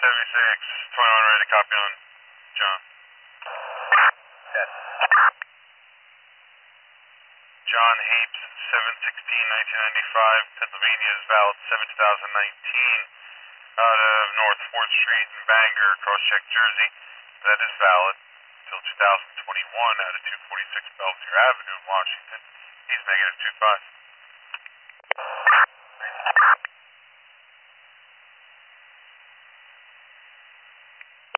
76, 21 ready to copy on John. Yes. John Hapes, 7/16/1995, Pennsylvania is valid 7/2019, out of North 4th Street in Bangor, cross-check Jersey. That is valid till 2021 out of 246 Belvedere Avenue in Washington. He's -25.